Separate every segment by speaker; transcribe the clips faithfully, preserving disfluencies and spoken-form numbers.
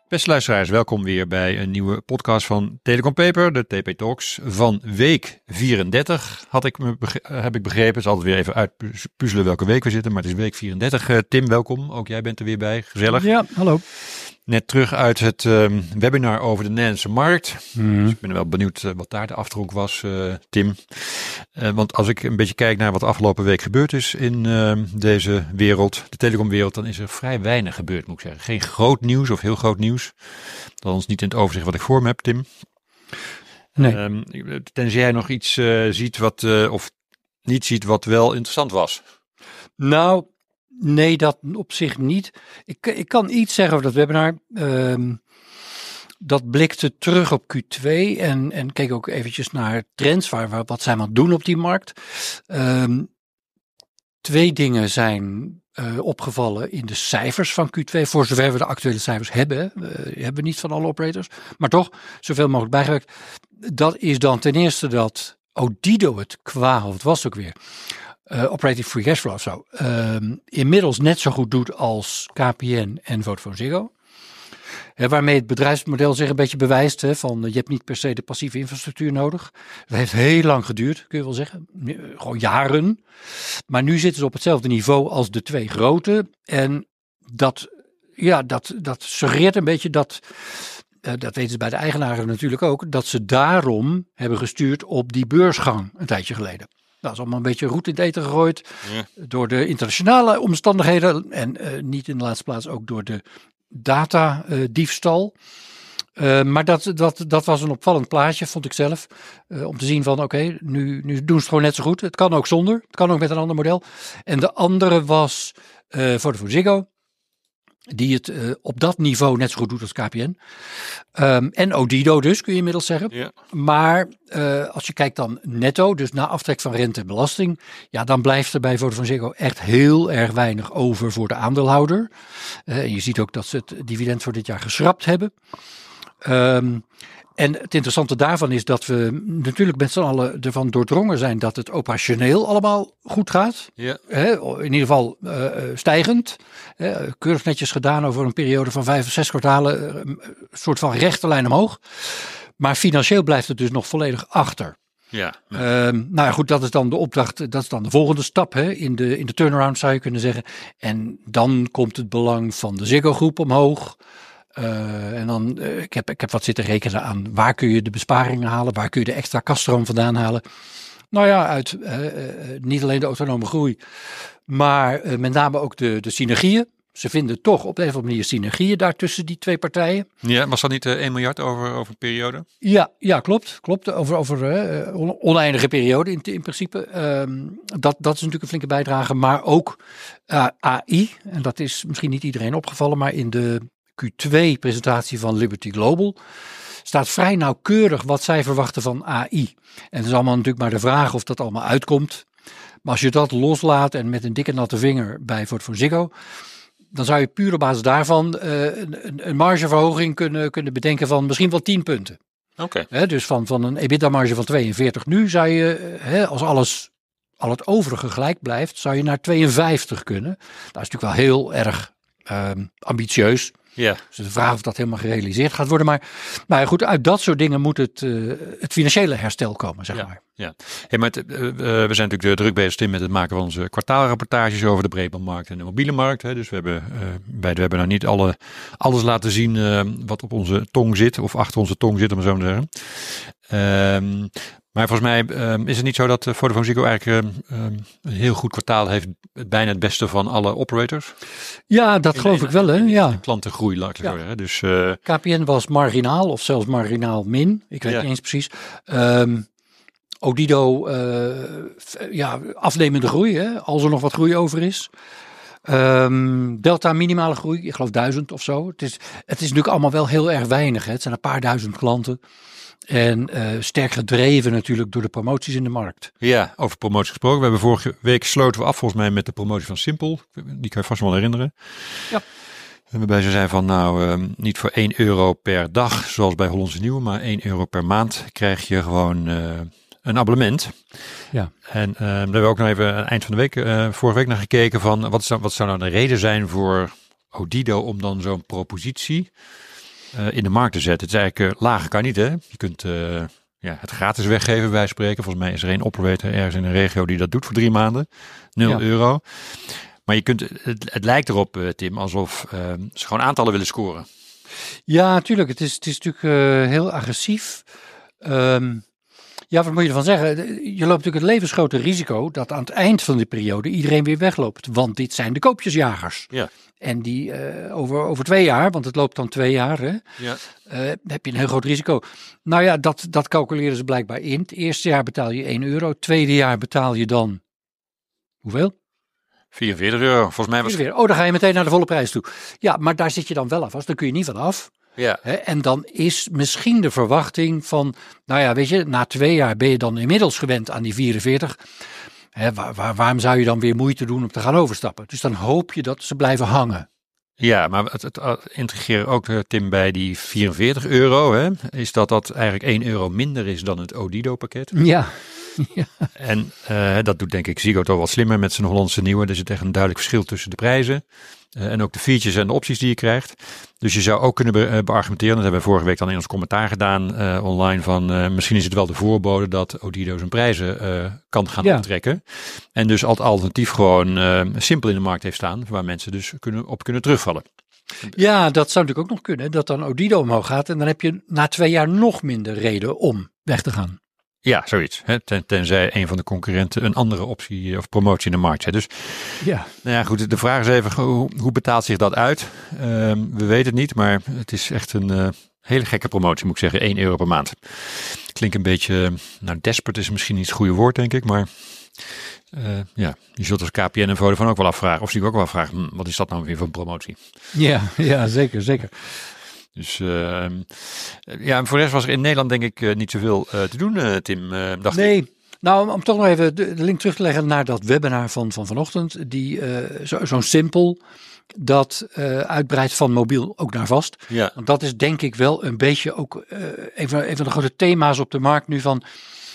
Speaker 1: Beste luisteraars, welkom weer bij een nieuwe podcast van Telecom Paper, de T P Talks van week vierendertig, had ik me beg- heb ik begrepen. Het is altijd weer even uitpuzzelen welke week we zitten, maar het is week vierendertig. Uh, Tim, welkom. Ook jij bent er weer bij. Gezellig.
Speaker 2: Ja, hallo.
Speaker 1: Net terug uit het um, webinar over de Nederlandse markt.
Speaker 2: Mm.
Speaker 1: Dus ik ben wel benieuwd uh, wat daar de afdronk was, uh, Tim. Uh, want als ik een beetje kijk naar wat de afgelopen week gebeurd is in uh, deze wereld, de telecomwereld, dan is er vrij weinig gebeurd, moet ik zeggen. Geen groot nieuws of heel groot nieuws. Althans niet in het overzicht wat ik voor me heb, Tim.
Speaker 2: Nee.
Speaker 1: Um, tenzij jij nog iets uh, ziet wat, uh, of niet ziet wat wel interessant was.
Speaker 2: Nou, nee, dat op zich niet. Ik, ik kan iets zeggen over dat webinar. Um, dat blikte terug op Q twee en, en keek ook eventjes naar trends. Waar, waar, wat zijn we aan het doen op die markt? Um, twee dingen zijn uh, opgevallen in de cijfers van Q twee. Voor zover we de actuele cijfers hebben. Uh, hebben we niet van alle operators. Maar toch, zoveel mogelijk bijgewerkt. Dat is dan ten eerste dat Odido het qua, of het was het ook weer... Uh, operating free cashflow of zo, uh, inmiddels net zo goed doet als K P N en Vodafone Ziggo. Uh, waarmee het bedrijfsmodel zich een beetje bewijst, hè, van uh, je hebt niet per se de passieve infrastructuur nodig. Dat heeft heel lang geduurd, kun je wel zeggen. Uh, gewoon jaren. Maar nu zitten ze op hetzelfde niveau als de twee grote. En dat, ja, dat, dat suggereert een beetje dat, uh, dat weten ze bij de eigenaren natuurlijk ook, dat ze daarom hebben gestuurd op die beursgang een tijdje geleden. Dat is allemaal een beetje roet in het eten gegooid ja. door de internationale omstandigheden en uh, niet in de laatste plaats ook door de data uh, diefstal. Uh, maar dat, dat, dat was een opvallend plaatje, vond ik zelf. Uh, om te zien van oké, okay, nu, nu doen ze het gewoon net zo goed. Het kan ook zonder, het kan ook met een ander model. En de andere was uh, Vodafone Ziggo. Die het uh, op dat niveau net zo goed doet als K P N. Um, en Odido dus, kun je inmiddels zeggen. Ja. Maar uh, als je kijkt dan netto, dus na aftrek van rente en belasting. Ja, dan blijft er bij Vodafone Ziggo echt heel erg weinig over voor de aandeelhouder. Uh, en je ziet ook dat ze het dividend voor dit jaar geschrapt hebben. Um, En het interessante daarvan is dat we natuurlijk met z'n allen ervan doordrongen zijn dat het operationeel allemaal goed gaat. Ja. He, in ieder geval uh, stijgend. He, keurig netjes gedaan over een periode van vijf of zes kwartalen. Een soort van rechte lijn omhoog. Maar financieel blijft het dus nog volledig achter. Ja. ja. Um, nou ja, goed, dat is dan de opdracht. Dat is dan de volgende stap hè, in, de, in de turnaround zou je kunnen zeggen. En dan komt het belang van de Ziggo groep omhoog. Uh, en dan, uh, ik, heb, ik heb wat zitten rekenen aan waar kun je de besparingen halen, waar kun je de extra kaststroom vandaan halen. Nou ja, uit uh, uh, niet alleen de autonome groei, maar uh, met name ook de, de synergieën. Ze vinden toch op een of andere manier synergieën daar tussen die twee partijen.
Speaker 1: Ja, was dat niet uh, één miljard over, over een periode?
Speaker 2: Ja, ja klopt. klopt. Over, over uh, oneindige periode in, in principe. Um, dat, dat is natuurlijk een flinke bijdrage, maar ook uh, A I. En dat is misschien niet iedereen opgevallen, maar in de Q twee presentatie van Liberty Global staat vrij nauwkeurig wat zij verwachten van A I. En het is allemaal natuurlijk maar de vraag of dat allemaal uitkomt. Maar als je dat loslaat en met een dikke natte vinger bij Vodafone Ziggo, dan zou je puur op basis daarvan uh, een, een margeverhoging kunnen, kunnen bedenken van misschien wel tien punten.
Speaker 1: Oké.
Speaker 2: Okay. Dus van, van een EBITDA-marge van tweeënveertig nu zou je, he, als alles, al het overige gelijk blijft, zou je naar tweeënvijftig kunnen. Dat is natuurlijk wel heel erg um, ambitieus. Ja. Dus de vraag of dat helemaal gerealiseerd gaat worden. Maar, maar goed, uit dat soort dingen moet het, uh, het financiële herstel komen, zeg
Speaker 1: ja,
Speaker 2: maar.
Speaker 1: Ja. Hey, maar het, uh, we zijn natuurlijk de druk bezig Tim, met het maken van onze kwartaalrapportages over de breedbandmarkt en de mobiele markt. Hè. Dus we hebben uh, bij de webinar niet alle, alles laten zien uh, wat op onze tong zit, of achter onze tong zit, om het zo te zeggen. Um, Maar volgens mij um, is het niet zo dat uh, Vodafone Ziggo eigenlijk uh, um, een heel goed kwartaal heeft. Bijna het beste van alle operators.
Speaker 2: Ja, dat in geloof ik wel. Hè? Ja.
Speaker 1: De klantengroei, laat ik ja. zeggen. Dus, uh,
Speaker 2: K P N was marginaal of zelfs marginaal min. Ik weet ja. niet eens precies. Um, Odido, uh, ja, afnemende groei. Hè? Als er nog wat groei over is. Um, Delta minimale groei, ik geloof duizend of zo. Het is, het is natuurlijk allemaal wel heel erg weinig. Hè? Het zijn een paar duizend klanten. En uh, sterk gedreven natuurlijk door de promoties in de markt.
Speaker 1: Ja, over promoties gesproken. We hebben vorige week sloten we af volgens mij met de promotie van Simpel. Die kan je vast wel herinneren.
Speaker 2: Ja.
Speaker 1: Waarbij ze zijn van nou, um, niet voor één euro per dag, zoals bij Hollandse Nieuwe, maar één euro per maand krijg je gewoon uh, een abonnement.
Speaker 2: Ja.
Speaker 1: En uh, daar hebben we ook nog even aan het eind van de week, uh, vorige week naar gekeken van wat zou, wat zou nou de reden zijn voor Odido om dan zo'n propositie uh, in de markt te zetten. Het is eigenlijk uh, lager kan niet, hè? Je kunt uh, ja, het gratis weggeven, bij spreken. Volgens mij is er één operator ergens in een regio die dat doet voor drie maanden. Nul ja. euro. Maar je kunt, het, het lijkt erop, uh, Tim, alsof uh, ze gewoon aantallen willen scoren.
Speaker 2: Ja, natuurlijk. Het is, het is natuurlijk uh, heel agressief. Um, ja, wat moet je ervan zeggen? Je loopt natuurlijk het levensgrote risico dat aan het eind van die periode iedereen weer wegloopt. Want dit zijn de koopjesjagers.
Speaker 1: Ja.
Speaker 2: En die uh, over, over twee jaar, want het loopt dan twee jaar, hè,
Speaker 1: ja.
Speaker 2: uh, heb je een heel groot risico. Nou ja, dat, dat calculeren ze blijkbaar in. Het eerste jaar betaal je één euro. Het tweede jaar betaal je dan, hoeveel?
Speaker 1: vierenveertig euro, volgens mij was het.
Speaker 2: Oh, dan ga je meteen naar de volle prijs toe. Ja, maar daar zit je dan wel af. Daar kun je niet van af.
Speaker 1: Ja.
Speaker 2: Hè? En dan is misschien de verwachting van, nou ja, weet je, na twee jaar ben je dan inmiddels gewend aan die vierenveertig. Hè, waar, waar, waarom zou je dan weer moeite doen om te gaan overstappen? Dus dan hoop je dat ze blijven hangen.
Speaker 1: Ja, maar het, het, het integreren ook, Tim, bij die vierenveertig euro, hè, is dat dat eigenlijk één euro minder is dan het Odido-pakket.
Speaker 2: Ja. Ja.
Speaker 1: En uh, dat doet denk ik Ziggo toch wel slimmer met zijn Hollandse nieuwe. Er zit echt een duidelijk verschil tussen de prijzen uh, en ook de features en de opties die je krijgt. Dus je zou ook kunnen be- uh, beargumenteren, dat hebben we vorige week dan in ons commentaar gedaan uh, online, van uh, misschien is het wel de voorbode dat Odido zijn prijzen uh, kan gaan ja. optrekken. En dus als alternatief gewoon uh, simpel in de markt heeft staan, waar mensen dus kunnen, op kunnen terugvallen.
Speaker 2: Ja, dat zou natuurlijk ook nog kunnen, dat dan Odido omhoog gaat en dan heb je na twee jaar nog minder reden om weg te gaan.
Speaker 1: Ja, zoiets. Hè? Ten, tenzij een van de concurrenten een andere optie of promotie in de markt zet. Dus
Speaker 2: ja,
Speaker 1: nou ja, goed. De vraag is even, hoe, hoe betaalt zich dat uit? Uh, we weten het niet, maar het is echt een uh, hele gekke promotie, moet ik zeggen. één euro per maand. Klinkt een beetje, nou desperate is misschien niet het goede woord, denk ik. Maar uh, ja, je zult als K P N en Vodafone ook wel afvragen. Of zie ik ook wel afvragen, hm, wat is dat nou weer voor een promotie?
Speaker 2: Ja, ja, zeker, zeker.
Speaker 1: Dus uh, ja, en voor de rest was er in Nederland denk ik uh, niet zoveel uh, te doen, uh, Tim, uh, dacht
Speaker 2: nee.
Speaker 1: ik.
Speaker 2: Nou, om, om toch nog even de, de link terug te leggen naar dat webinar van, van vanochtend. Die uh, zo, zo'n simpel dat uh, uitbreidt van mobiel ook naar vast.
Speaker 1: Ja.
Speaker 2: Want dat is denk ik wel een beetje ook uh, een, van, een van de grote thema's op de markt nu van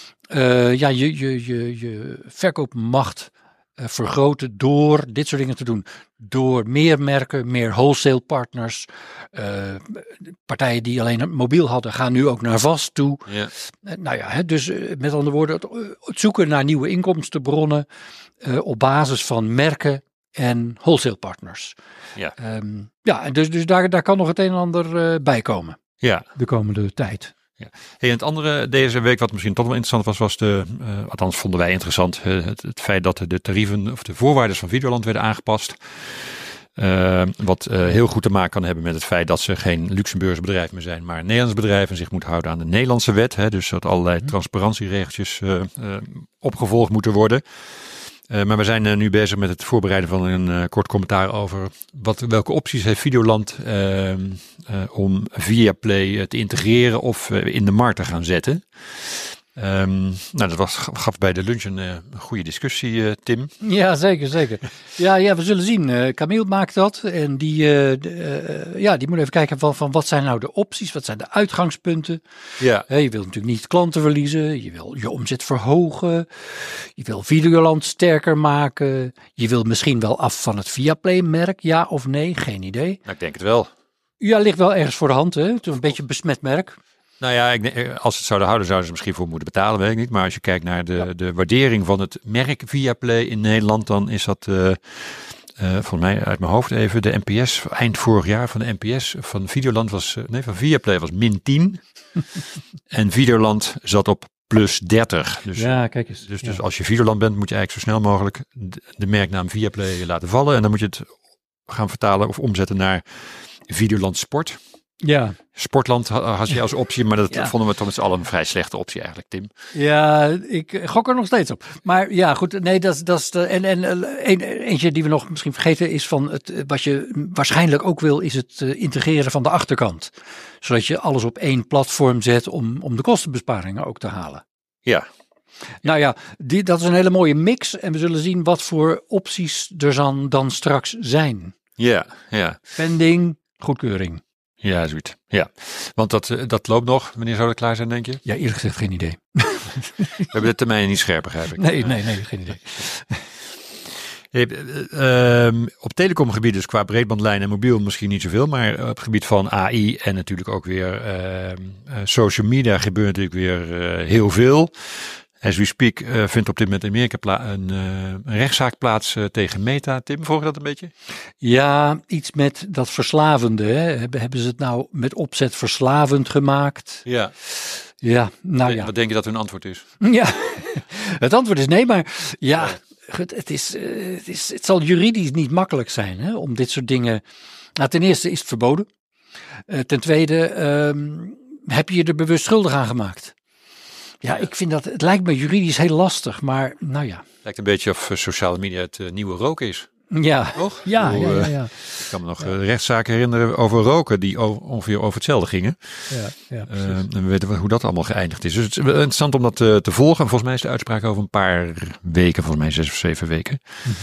Speaker 2: uh, ja, je, je, je, je verkoopmacht uh, vergroten door dit soort dingen te doen. Door meer merken, meer wholesale partners. Uh, partijen die alleen het mobiel hadden, gaan nu ook naar vast toe.
Speaker 1: Ja.
Speaker 2: Uh, nou ja, hè, dus uh, met andere woorden, het, het zoeken naar nieuwe inkomstenbronnen uh, op basis van merken en wholesale partners.
Speaker 1: Ja,
Speaker 2: um, ja dus, dus daar, daar kan nog het een en ander uh, bij komen.
Speaker 1: Ja.
Speaker 2: De komende tijd.
Speaker 1: Ja. Hey, en het andere deze week wat misschien toch wel interessant was, was de, uh, althans vonden wij interessant, uh, het, het feit dat de tarieven of de voorwaarden van Videoland werden aangepast. Uh, wat uh, heel goed te maken kan hebben met het feit dat ze geen Luxemburgse bedrijf meer zijn, maar een Nederlands bedrijf en zich moet houden aan de Nederlandse wet. Hè, dus dat allerlei transparantieregeltjes uh, uh, opgevolgd moeten worden. Uh, maar we zijn uh, nu bezig met het voorbereiden van een uh, kort commentaar over wat, welke opties heeft Videoland uh, uh, om Viaplay uh, te integreren of uh, in de markt te gaan zetten. Um, nou, dat was, gaf bij de lunch een uh, goede discussie, uh, Tim.
Speaker 2: Ja, zeker, zeker. Ja, ja, we zullen zien. Uh, Camille maakt dat en die, uh, de, uh, ja, die moet even kijken van, van wat zijn nou de opties, wat zijn de uitgangspunten.
Speaker 1: Ja.
Speaker 2: Uh, je wilt natuurlijk niet klanten verliezen, je wil je omzet verhogen, je wil Videoland sterker maken, je wil misschien wel af van het Viaplay-merk, ja of nee, geen idee.
Speaker 1: Nou, ik denk het wel.
Speaker 2: Ja, ligt wel ergens voor de hand, hè? Het is een beetje een besmet merk.
Speaker 1: Nou ja, ik, als ze het zouden houden, zouden ze misschien voor moeten betalen, weet ik niet. Maar als je kijkt naar de, ja. de waardering van het merk Viaplay in Nederland, dan is dat, uh, uh, volgens mij uit mijn hoofd even, de N P S eind vorig jaar van de N P S van Videoland was, uh, nee, van Viaplay was min tien. En Videoland zat op plus dertig. Dus,
Speaker 2: ja, kijk eens.
Speaker 1: Dus,
Speaker 2: ja.
Speaker 1: dus als je Videoland bent, moet je eigenlijk zo snel mogelijk de, de merknaam Viaplay laten vallen. En dan moet je het gaan vertalen of omzetten naar Videoland Sport.
Speaker 2: Ja.
Speaker 1: Sportland had je als optie, maar dat
Speaker 2: ja.
Speaker 1: vonden we toch met z'n allen een vrij slechte optie eigenlijk, Tim.
Speaker 2: Ja, ik gok er nog steeds op. Maar ja, goed, nee, dat, dat is de, en, en een, eentje die we nog misschien vergeten is van het, wat je waarschijnlijk ook wil, is het integreren van de achterkant. Zodat je alles op één platform zet om, om de kostenbesparingen ook te halen.
Speaker 1: Ja.
Speaker 2: Nou ja, die, dat is een hele mooie mix en we zullen zien wat voor opties er dan, dan straks zijn.
Speaker 1: Ja, ja.
Speaker 2: Pending, goedkeuring.
Speaker 1: Ja, zoiets. Ja, want dat, dat loopt nog. Wanneer zou dat klaar zijn, denk je?
Speaker 2: Ja, eerlijk gezegd geen idee.
Speaker 1: We hebben de termijnen niet scherp, begrijp ik.
Speaker 2: Nee, nee, nee, geen idee.
Speaker 1: Uh, uh, uh, op telecomgebied dus qua breedbandlijn en mobiel misschien niet zoveel, maar op het gebied van A I en natuurlijk ook weer uh, uh, social media gebeurt natuurlijk weer uh, heel veel. As we speak uh, vindt op dit moment in Amerika pla- een, uh, een rechtszaak plaats uh, tegen Meta. Tim, volg je dat een beetje?
Speaker 2: Ja, iets met dat verslavende. Hè? Hebben, hebben ze het nou met opzet verslavend gemaakt?
Speaker 1: Ja.
Speaker 2: Ja, nou ja.
Speaker 1: Wat denk je dat hun antwoord is?
Speaker 2: Ja, het antwoord is nee, maar ja, goed, het, is, uh, het, is, het zal juridisch niet makkelijk zijn hè, om dit soort dingen. Nou, ten eerste is het verboden. Uh, ten tweede um, heb je je er bewust schuldig aan gemaakt. Ja, ik vind dat, het lijkt me juridisch heel lastig, maar nou ja.
Speaker 1: Lijkt een beetje of uh, sociale media het uh, nieuwe roken is.
Speaker 2: Ja,
Speaker 1: toch?
Speaker 2: Ja,
Speaker 1: Hoe,
Speaker 2: ja, ja, ja.
Speaker 1: Ik kan me nog ja. rechtszaken herinneren over roken die over, ongeveer over hetzelfde gingen.
Speaker 2: Ja, ja,
Speaker 1: uh, en we weten hoe dat allemaal geëindigd is. Dus het is interessant om dat uh, te volgen. En volgens mij is de uitspraak over een paar weken, volgens mij zes of zeven weken.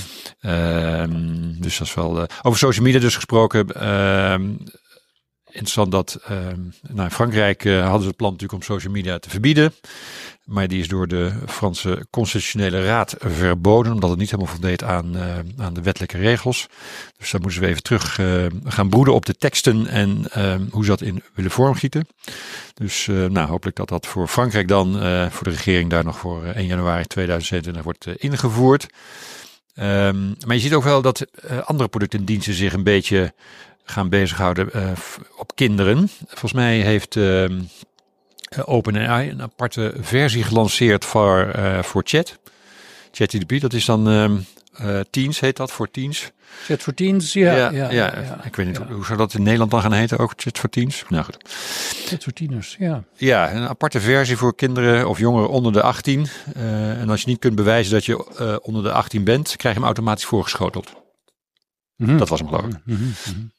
Speaker 1: Mm-hmm. Uh, dus dat is wel... Uh, over social media dus gesproken... Uh, Interessant dat uh, nou in Frankrijk uh, hadden ze het plan natuurlijk om social media te verbieden. Maar die is door de Franse Constitutionele Raad verboden. Omdat het niet helemaal voldeed aan, uh, aan de wettelijke regels. Dus daar moeten we even terug uh, gaan broeden op de teksten en uh, hoe ze dat in willen vormgieten. Dus uh, nou, hopelijk dat dat voor Frankrijk dan, uh, voor de regering daar nog voor uh, één januari tweeduizend zevenentwintig wordt uh, ingevoerd. Um, maar je ziet ook wel dat uh, andere producten en diensten zich een beetje... gaan bezighouden uh, op kinderen. Volgens mij heeft uh, OpenAI een aparte versie gelanceerd voor, uh, voor chat. ChatGPT, dat is dan uh, uh, Teens, heet dat, voor Teens.
Speaker 2: Chat voor Teens, ja.
Speaker 1: Ja,
Speaker 2: ja,
Speaker 1: ja,
Speaker 2: ja
Speaker 1: ik weet niet,
Speaker 2: ja.
Speaker 1: hoe, hoe zou dat in Nederland dan gaan heten, ook Chat voor Teens? Nou goed.
Speaker 2: Chat voor tieners, ja.
Speaker 1: Ja, een aparte versie voor kinderen of jongeren onder de achttien. Uh, en als je niet kunt bewijzen dat je uh, onder de achttien bent, krijg je hem automatisch voorgeschoteld. Mm-hmm. Dat was hem geloof ik. Mm-hmm.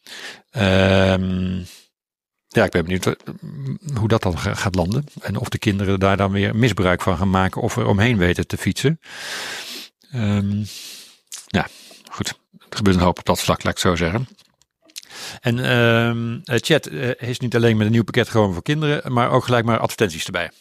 Speaker 1: Um, ja, ik ben benieuwd hoe dat dan gaat landen. En of de kinderen daar dan weer misbruik van gaan maken of er omheen weten te fietsen. Um, ja, goed. Er gebeurt een hoop op dat vlak, laat ik het zo zeggen. En um, chat uh, is niet alleen met een nieuw pakket gewoon voor kinderen, maar ook gelijk maar advertenties erbij.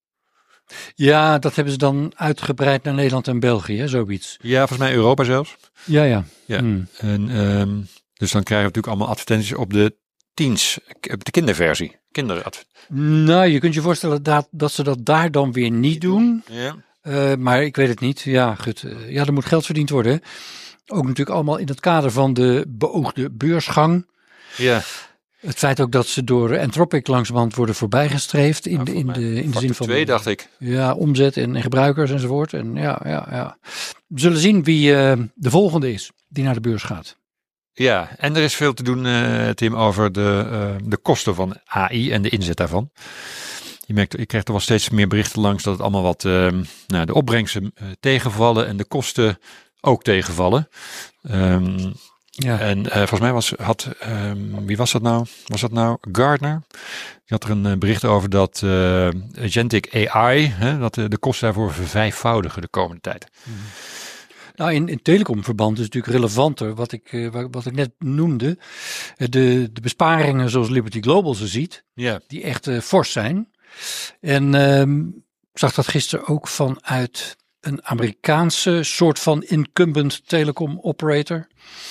Speaker 2: Ja, dat hebben ze dan uitgebreid naar Nederland en België, hè, zoiets.
Speaker 1: Ja, volgens mij Europa zelfs.
Speaker 2: Ja, ja.
Speaker 1: ja. Hmm. En, um, dus dan krijgen we natuurlijk allemaal advertenties op de teens, op de kinderversie. Kinderadver-
Speaker 2: nou, je kunt je voorstellen dat, dat ze dat daar dan weer niet doen.
Speaker 1: Ja.
Speaker 2: Uh, maar ik weet het niet. Ja, goed. Uh, ja, er moet geld verdiend worden. Hè. Ook natuurlijk allemaal in het kader van de beoogde beursgang.
Speaker 1: Ja.
Speaker 2: Het feit ook dat ze door Anthropic langzamerhand worden voorbijgestreefd in, ja, de, in, de, in de zin van
Speaker 1: twee, dacht ik.
Speaker 2: Ja, omzet en, en gebruikers enzovoort. En ja, ja, ja. We zullen zien wie uh, de volgende is die naar de beurs gaat.
Speaker 1: Ja, en er is veel te doen, uh, Tim, over de, uh, de kosten van A I en de inzet daarvan. Je merkt, ik krijg er wel steeds meer berichten langs dat het allemaal wat uh, nou, de opbrengsten uh, tegenvallen en de kosten ook tegenvallen. Um, Ja. En uh, volgens mij was, had, um, wie was dat nou? Was dat nou Gartner? Die had er een uh, bericht over dat uh, agentic A I, hè, dat uh, de kosten daarvoor vervijfvoudigen de komende tijd.
Speaker 2: Mm. Nou, in, in telecomverband is het natuurlijk relevanter, wat ik, uh, wat ik net noemde. De, de besparingen zoals Liberty Global ze ziet,
Speaker 1: yeah.
Speaker 2: die echt uh, fors zijn. En um, ik zag dat gisteren ook vanuit een Amerikaanse soort van incumbent telecom operator.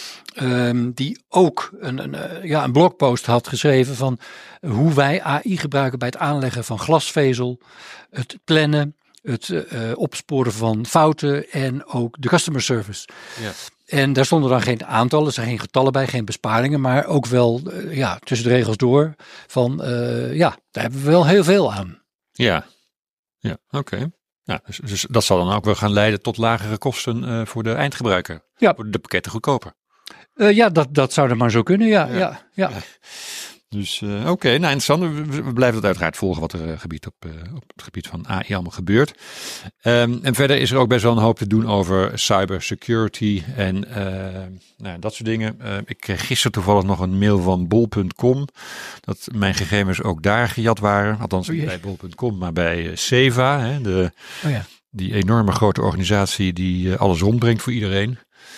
Speaker 2: Um, die ook een, een, ja, een blogpost had geschreven van hoe wij A I gebruiken bij het aanleggen van glasvezel, het plannen, het uh, opsporen van fouten en ook de customer service.
Speaker 1: Ja.
Speaker 2: En daar stonden dan geen aantallen, er zijn geen getallen bij, geen besparingen, maar ook wel uh, ja, tussen de regels door van uh, ja, daar hebben we wel heel veel aan.
Speaker 1: Ja, ja, oké. Okay. Ja, dus, dus dat zal dan ook wel gaan leiden tot lagere kosten uh, voor de eindgebruiker.
Speaker 2: Ja.
Speaker 1: Worden de pakketten goedkoper.
Speaker 2: Uh, ja, dat, dat zou er maar zo kunnen, ja. ja. ja, ja. ja.
Speaker 1: Dus uh, oké, okay, nou interessant. We, we blijven dat uiteraard volgen wat er uh, gebied op, uh, op het gebied van A I allemaal gebeurt. Um, en verder is er ook best wel een hoop te doen over cybersecurity en uh, nou, dat soort dingen. Uh, ik kreeg gisteren toevallig nog een mail van bol punt com dat mijn gegevens ook daar gejat waren. Althans niet oh, bij bol punt com, maar bij uh, Seva, hè, de, oh, ja. die enorme grote organisatie die uh, alles rondbrengt voor iedereen.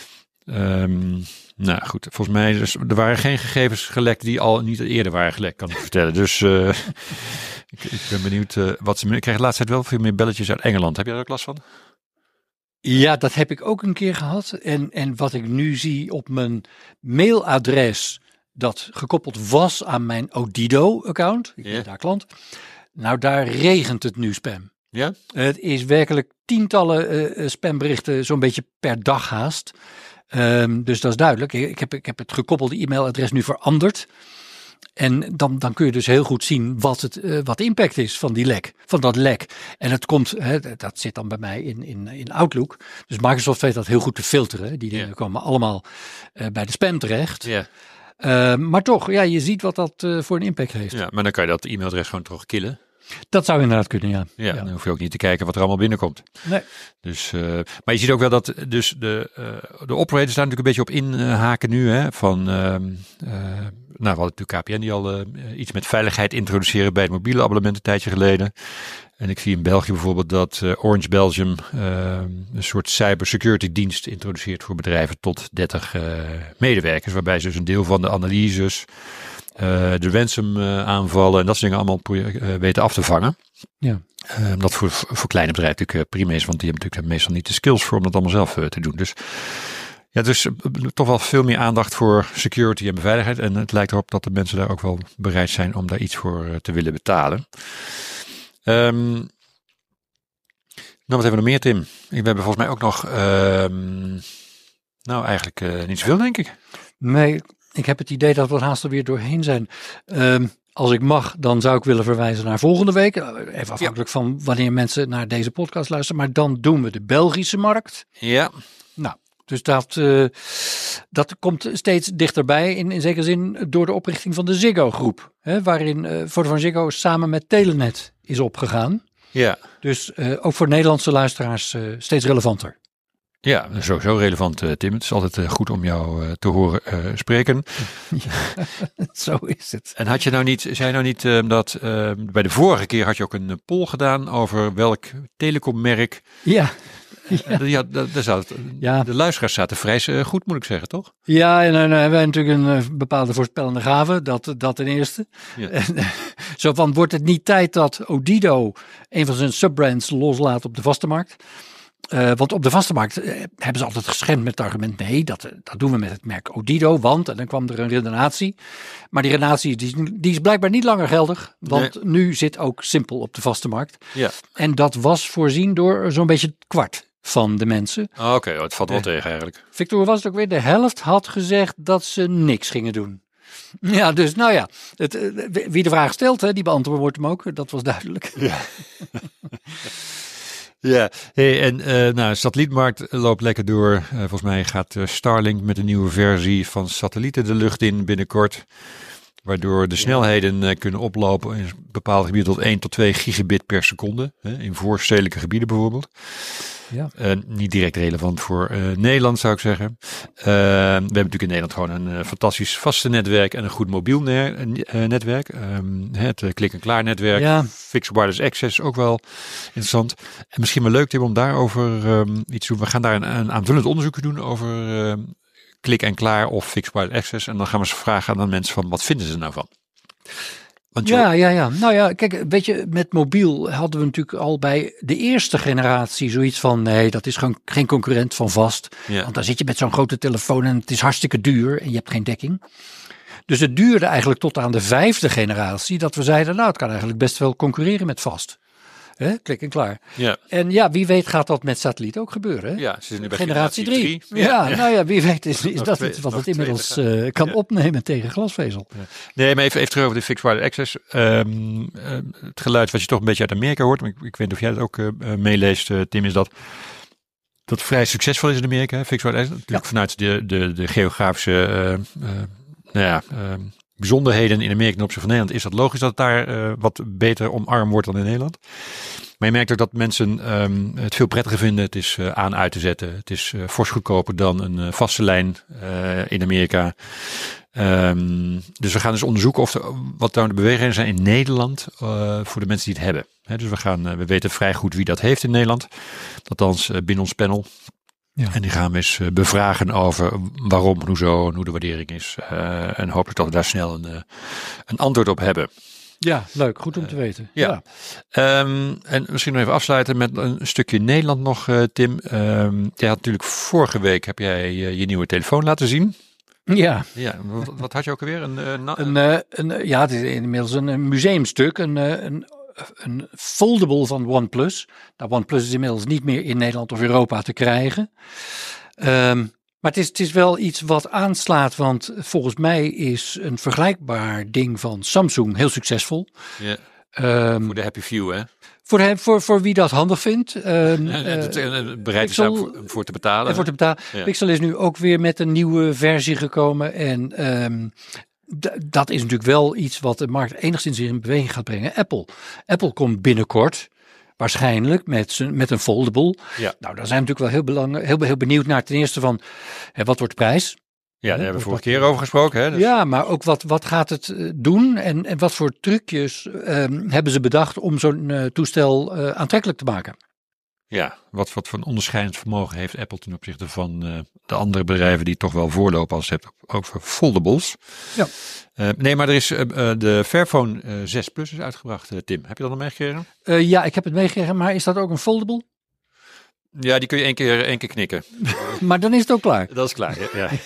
Speaker 1: Um, Nou goed, volgens mij dus, er waren geen gegevens gelekt die al niet eerder waren gelekt, kan ik vertellen. Dus uh, ik, ik ben benieuwd uh, wat ze... Ik krijg de laatste tijd wel veel meer belletjes uit Engeland. Heb jij daar ook last van?
Speaker 2: Ja, dat heb ik ook een keer gehad. En, en wat ik nu zie op mijn mailadres dat gekoppeld was aan mijn Odido-account. Ik ben
Speaker 1: Ja.
Speaker 2: daar klant. Nou, daar regent het nu spam.
Speaker 1: Ja?
Speaker 2: Het is werkelijk tientallen uh, spamberichten zo'n beetje per dag haast. Um, dus dat is duidelijk. Ik heb, ik heb het gekoppelde e-mailadres nu veranderd. En dan, dan kun je dus heel goed zien wat, het, uh, wat de impact is van die lek, van dat lek. En het komt, hè, dat zit dan bij mij in, in, in Outlook. Dus Microsoft weet dat heel goed te filteren. Die dingen ja. komen allemaal uh, bij de spam terecht.
Speaker 1: Ja.
Speaker 2: Uh, maar toch, ja, je ziet wat dat uh, voor een impact heeft.
Speaker 1: Ja, maar dan kan je dat e-mailadres gewoon toch killen.
Speaker 2: Dat zou inderdaad kunnen, ja.
Speaker 1: Ja,
Speaker 2: ja.
Speaker 1: Dan hoef je ook niet te kijken wat er allemaal binnenkomt.
Speaker 2: Nee.
Speaker 1: Dus, uh, maar je ziet ook wel dat dus de, uh, de operators daar natuurlijk een beetje op inhaken nu. Hè, van, uh, uh, nou, we hadden natuurlijk K P N die al uh, iets met veiligheid introduceren bij het mobiele abonnement een tijdje geleden. En ik zie in België bijvoorbeeld dat uh, Orange Belgium uh, een soort cybersecurity dienst introduceert voor bedrijven tot dertig uh, medewerkers. Waarbij ze dus een deel van de analyses, Uh, de ransom uh, aanvallen en dat soort dingen allemaal uh, weten af te vangen.
Speaker 2: Ja.
Speaker 1: Uh, dat voor, voor kleine bedrijven natuurlijk uh, prima is, want die hebben natuurlijk meestal niet de skills voor om dat allemaal zelf uh, te doen. Dus ja, dus uh, toch wel veel meer aandacht voor security en beveiligheid. En het lijkt erop dat de mensen daar ook wel bereid zijn om daar iets voor uh, te willen betalen. Um, nou, wat hebben we nog meer, Tim? We hebben volgens mij ook nog, um, nou eigenlijk uh, niet zoveel, denk ik.
Speaker 2: Nee. Ik heb het idee dat we er haast alweer doorheen zijn. Um, als ik mag, dan zou ik willen verwijzen naar volgende week. Even afhankelijk ja. van wanneer mensen naar deze podcast luisteren. Maar dan doen we de Belgische markt.
Speaker 1: Ja.
Speaker 2: Nou, dus dat, uh, dat komt steeds dichterbij. In, in zekere zin door de oprichting van de Ziggo groep. Hè, waarin uh, Vodafone Ziggo samen met Telenet is opgegaan.
Speaker 1: Ja.
Speaker 2: Dus uh, ook voor Nederlandse luisteraars uh, steeds relevanter.
Speaker 1: Ja, sowieso relevant, uh, Tim. Het is altijd uh, goed om jou uh, te horen uh, spreken.
Speaker 2: Ja, zo is het.
Speaker 1: En had je nou niet, zei je nou niet uh, dat uh, bij de vorige keer had je ook een uh, poll gedaan over welk telecommerk?
Speaker 2: Ja. Ja.
Speaker 1: Uh, ja, de, de, de,
Speaker 2: ja.
Speaker 1: de luisteraars zaten vrij uh, goed, moet ik zeggen, toch?
Speaker 2: Ja, en dan hebben wij natuurlijk een uh, bepaalde voorspellende gave, dat, dat ten eerste. Ja. En, uh, zo van, wordt het niet tijd dat Odido een van zijn subbrands loslaat op de vaste markt? Uh, want op de vaste markt uh, hebben ze altijd geschend met het argument, nee, dat, dat doen we met het merk Odido, want, en dan kwam er een redenatie. Maar die redenatie die, die is blijkbaar niet langer geldig, want nee. nu zit ook Simpel op de vaste markt.
Speaker 1: Ja.
Speaker 2: En dat was voorzien door zo'n beetje het kwart van de mensen.
Speaker 1: Oh, Oké, okay. oh, het valt wel uh, tegen eigenlijk.
Speaker 2: Victor was het ook weer, de helft had gezegd dat ze niks gingen doen. Ja, dus nou ja, het, wie de vraag stelt, hè, die beantwoordt hem ook, dat was duidelijk.
Speaker 1: Ja. Ja, hey, en uh, nou, satellietmarkt loopt lekker door. Uh, volgens mij gaat uh, Starlink met een nieuwe versie van satellieten de lucht in binnenkort. Waardoor de snelheden uh, kunnen oplopen in bepaalde gebieden tot één tot twee gigabit per seconde. Hè, in voorstedelijke gebieden bijvoorbeeld. Ja. Uh, niet direct relevant voor uh, Nederland, zou ik zeggen. Uh, we hebben natuurlijk in Nederland gewoon een uh, fantastisch vaste netwerk en een goed mobiel ne- uh, netwerk. Um, het uh, klik-en-klaar netwerk.
Speaker 2: Ja.
Speaker 1: Fixed wireless access, ook wel interessant. En misschien wel leuk, Tim, om daarover um, iets te doen. We gaan daar een, een aanvullend onderzoek doen over uh, klik-en-klaar of fixed wireless access. En dan gaan we eens vragen aan mensen van, wat vinden ze er nou van? Want
Speaker 2: ja, ja, ja. Nou ja, kijk, weet je, met mobiel hadden we natuurlijk al bij de eerste generatie zoiets van, nee, dat is gewoon geen concurrent van vast. Ja. Want dan zit je met zo'n grote telefoon en het is hartstikke duur en je hebt geen dekking. Dus het duurde eigenlijk tot aan de vijfde generatie dat we zeiden, nou, het kan eigenlijk best wel concurreren met vast. Hè? Klik en klaar.
Speaker 1: Ja.
Speaker 2: En ja, wie weet gaat dat met satelliet ook gebeuren. Hè?
Speaker 1: Ja, ze zijn nu bij
Speaker 2: generatie drie.
Speaker 1: Ja,
Speaker 2: ja,
Speaker 1: ja,
Speaker 2: nou ja, wie weet is, is dat
Speaker 1: twee,
Speaker 2: het wat het
Speaker 1: twee
Speaker 2: inmiddels uh, kan ja. opnemen tegen glasvezel.
Speaker 1: Ja. Nee, maar even, even terug over de fixed wireless access. Um, uh, het geluid wat je toch een beetje uit Amerika hoort, maar ik, ik weet niet of jij dat ook uh, meeleest, uh, Tim, is dat dat vrij succesvol is in Amerika. Fixed wireless access, natuurlijk ja. vanuit de, de, de geografische uh, uh, nou ja, uh, bijzonderheden in Amerika ten opzichte van Nederland is dat logisch dat het daar uh, wat beter omarmd wordt dan in Nederland. Maar je merkt ook dat mensen um, het veel prettiger vinden. Het is uh, aan uit te zetten. Het is uh, fors goedkoper dan een uh, vaste lijn uh, in Amerika. Um, dus we gaan dus onderzoeken of er, wat nou de bewegingen zijn in Nederland uh, voor de mensen die het hebben. He, dus we, gaan, uh, we weten vrij goed wie dat heeft in Nederland. Althans uh, binnen ons panel. Ja. En die gaan we eens uh, bevragen over waarom, hoezo en hoe de waardering is. Uh, en hopelijk dat we daar snel een, uh, een antwoord op hebben.
Speaker 2: Ja, leuk. Goed om te weten.
Speaker 1: Ja. ja. Um, en misschien nog even afsluiten met een stukje Nederland nog, uh, Tim. Um, jij had natuurlijk vorige week heb jij uh, je nieuwe telefoon laten zien.
Speaker 2: Ja.
Speaker 1: ja wat, wat had je ook alweer? Een, uh, na-
Speaker 2: een, uh, een, ja, het is inmiddels een, een museumstuk. Een, uh, een, een foldable van OnePlus. Nou, OnePlus is inmiddels niet meer in Nederland of Europa te krijgen. Um, Maar het is, het is wel iets wat aanslaat, want volgens mij is een vergelijkbaar ding van Samsung heel succesvol.
Speaker 1: Ja,
Speaker 2: um,
Speaker 1: voor de Happy Few, hè?
Speaker 2: Voor, de, voor, voor wie dat handig vindt. Um,
Speaker 1: ja, het,
Speaker 2: uh,
Speaker 1: het bereid is daar voor, voor te betalen.
Speaker 2: En voor te betalen. Ja. Pixel is nu ook weer met een nieuwe versie gekomen. En um, d- dat is natuurlijk wel iets wat de markt enigszins in beweging gaat brengen. Apple. Apple komt binnenkort. Waarschijnlijk met, met een foldable.
Speaker 1: Ja.
Speaker 2: Nou, daar zijn we natuurlijk wel heel, belang, heel, heel benieuwd naar. Ten eerste van, hè, wat wordt de prijs?
Speaker 1: Ja, daar hebben we vorige keer over gesproken. Hè? Dus...
Speaker 2: Ja, maar ook wat, wat gaat het doen? En, en wat voor trucjes um, hebben ze bedacht om zo'n uh, toestel uh, aantrekkelijk te maken?
Speaker 1: Ja, wat, wat voor een onderscheidend vermogen heeft Apple ten opzichte van uh, de andere bedrijven die toch wel voorlopen als het hebt over foldables.
Speaker 2: Ja.
Speaker 1: Uh, nee, maar er is uh, de Fairphone uh, zes Plus is uitgebracht, uh, Tim. Heb je dat al meegekregen?
Speaker 2: Uh, ja, ik heb het meegekregen, maar is dat ook een foldable?
Speaker 1: Ja, die kun je één keer, één keer knikken.
Speaker 2: Maar dan is het ook klaar.
Speaker 1: Dat is klaar, ja. ja.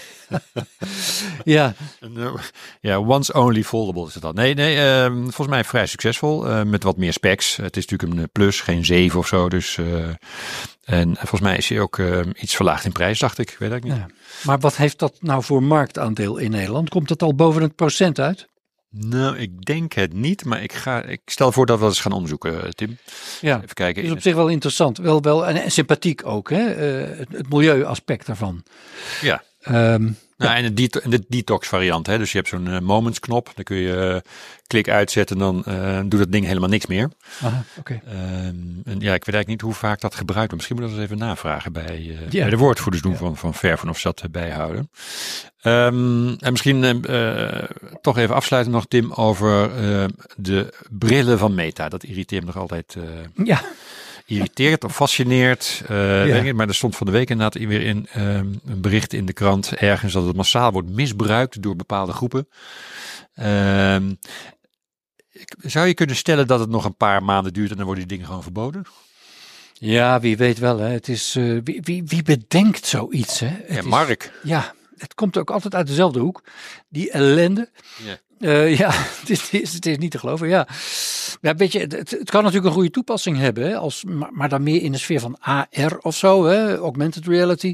Speaker 2: ja.
Speaker 1: Ja, once only foldable is het dan. Nee, nee uh, volgens mij vrij succesvol. Uh, met wat meer specs. Het is natuurlijk een plus, geen zeven of zo. Dus, uh, en volgens mij is hij ook uh, iets verlaagd in prijs, dacht ik. Weet ik niet. Ja.
Speaker 2: Maar wat heeft dat nou voor marktaandeel in Nederland? Komt het al boven het procent uit?
Speaker 1: Nou, ik denk het niet, maar ik, ga, ik stel voor dat we eens gaan onderzoeken, Tim.
Speaker 2: Ja,
Speaker 1: even kijken.
Speaker 2: is op zich wel interessant. Wel, wel en, en sympathiek ook, hè? Uh, het, het milieuaspect daarvan.
Speaker 1: Ja.
Speaker 2: Um,
Speaker 1: nou, en de, det- de detox variant, hè? Dus je hebt zo'n uh, moments knop, dan kun je uh, klik uitzetten, dan uh, doet het ding helemaal niks meer.
Speaker 2: Aha, okay.
Speaker 1: um, en ja, ik weet eigenlijk niet hoe vaak dat gebruikt wordt. Misschien moet ik dat eens even navragen bij, uh,
Speaker 2: ja.
Speaker 1: bij de woordvoerders doen
Speaker 2: ja.
Speaker 1: van, van Fairphone of ze dat bijhouden. Um, en misschien uh, toch even afsluiten nog, Tim, over uh, de brillen van Meta. Dat irriteert me nog altijd. Uh,
Speaker 2: ja.
Speaker 1: Irriteert of fascineert. Uh, ja. Weet ik, maar er stond van de week inderdaad weer in um, een bericht in de krant ergens dat het massaal wordt misbruikt door bepaalde groepen. Um, zou je kunnen stellen dat het nog een paar maanden duurt en dan worden die dingen gewoon verboden?
Speaker 2: Ja, wie weet wel. Hè. Het is, uh, wie, wie, wie bedenkt zoiets? Hè? Het
Speaker 1: ja,
Speaker 2: is,
Speaker 1: Mark.
Speaker 2: Ja, het komt ook altijd uit dezelfde hoek. Die ellende.
Speaker 1: Ja.
Speaker 2: Uh, ja, het is, het, is, het is niet te geloven, ja. Ja, weet je, het, het kan natuurlijk een goede toepassing hebben, hè, als, maar, maar dan meer in de sfeer van A R of zo, hè, augmented reality.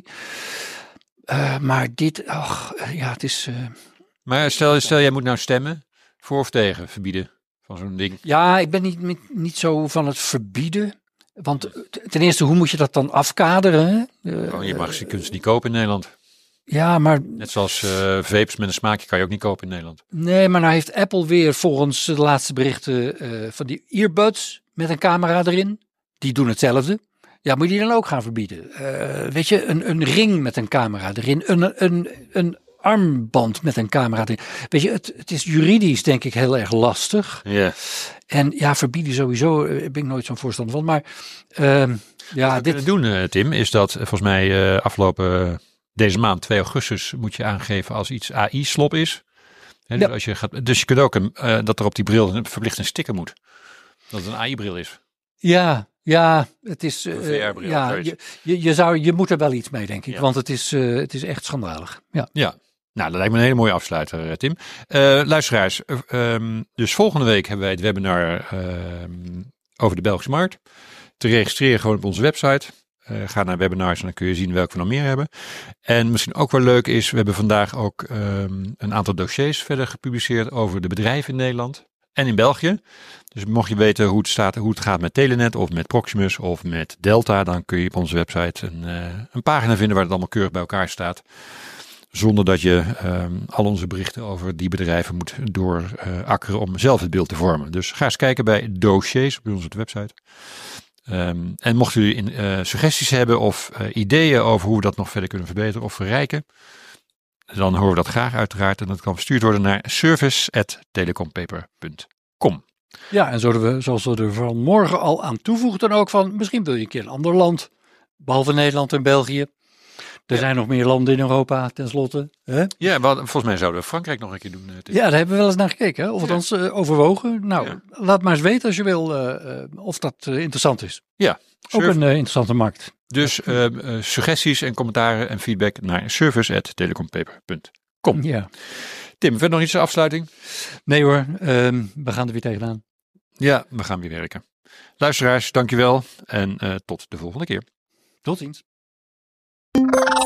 Speaker 2: Uh, maar dit, och, ja, het is... Uh,
Speaker 1: maar stel, stel, jij moet nou stemmen, voor of tegen verbieden van zo'n ding?
Speaker 2: Ja, ik ben niet, niet, niet zo van het verbieden. Want ten eerste, hoe moet je dat dan afkaderen? Hè? Uh,
Speaker 1: oh, je mag ze, kunt ze niet kopen in Nederland.
Speaker 2: Ja, maar...
Speaker 1: Net zoals uh, vapes met een smaakje kan je ook niet kopen in Nederland.
Speaker 2: Nee, maar nou heeft Apple weer volgens de laatste berichten uh, van die earbuds met een camera erin. Die doen hetzelfde. Ja, moet je die dan ook gaan verbieden? Uh, weet je, een, een ring met een camera erin. Een, een, een armband met een camera erin. Weet je, het, het is juridisch denk ik heel erg lastig.
Speaker 1: Ja. Yeah.
Speaker 2: En ja, verbieden sowieso uh, ben ik nooit zo'n voorstander van. Maar uh, ja,
Speaker 1: Wat we
Speaker 2: dit...
Speaker 1: kunnen doen, uh, Tim, is dat volgens mij uh, afgelopen... Uh, Deze maand, twee augustus, moet je aangeven als iets A I-slop is. He, dus,
Speaker 2: ja.
Speaker 1: als je gaat, dus je kunt ook een, uh, dat er op die bril een verplicht een sticker moet. Dat het een A I-bril is.
Speaker 2: Ja, ja, het is. Uh,
Speaker 1: een V R-bril.
Speaker 2: Ja, je, je, je, zou, je moet er wel iets mee, denk ik.
Speaker 1: Ja.
Speaker 2: Want het is, uh, het is echt schandalig. Ja.
Speaker 1: ja, nou, dat lijkt me een hele mooie afsluiter, Tim. Uh, luisteraars, uh, um, dus volgende week hebben wij het webinar uh, over de Belgische markt. Te registreren gewoon op onze website. Uh, ga naar webinars en dan kun je zien welke we nog meer hebben. En misschien ook wel leuk is, we hebben vandaag ook um, een aantal dossiers verder gepubliceerd over de bedrijven in Nederland en in België. Dus mocht je weten hoe het, staat, hoe het gaat met Telenet of met Proximus of met Delta, dan kun je op onze website een, uh, een pagina vinden waar het allemaal keurig bij elkaar staat. Zonder dat je um, al onze berichten over die bedrijven moet doorakkeren uh, om zelf het beeld te vormen. Dus ga eens kijken bij dossiers op onze website. Um, en mochten jullie in, uh, suggesties hebben of uh, ideeën over hoe we dat nog verder kunnen verbeteren of verrijken, dan horen we dat graag uiteraard. En dat kan verstuurd worden naar service at telecompaper punt com.
Speaker 2: Ja, en zoals we, zoals we er vanmorgen al aan toevoegen dan ook van, misschien wil je een keer een ander land, behalve Nederland en België. Er zijn nog meer landen in Europa, tenslotte. Hè?
Speaker 1: Ja, maar volgens mij zouden we Frankrijk nog een keer doen. Uh,
Speaker 2: ja, daar hebben we wel eens naar gekeken. Hè? Of
Speaker 1: ja.
Speaker 2: althans uh, overwogen. Nou, ja. Laat maar eens weten als je wil uh, uh, of dat uh, interessant is.
Speaker 1: Ja.
Speaker 2: Ook een uh, interessante markt.
Speaker 1: Dus uh, uh, suggesties en commentaren en feedback naar service at telecompaper punt com.
Speaker 2: Ja.
Speaker 1: Tim, verder nog iets ter afsluiting?
Speaker 2: Nee hoor, um, we gaan er weer tegenaan.
Speaker 1: Ja, we gaan weer werken. Luisteraars, dankjewel en uh, tot de volgende keer.
Speaker 2: Tot ziens.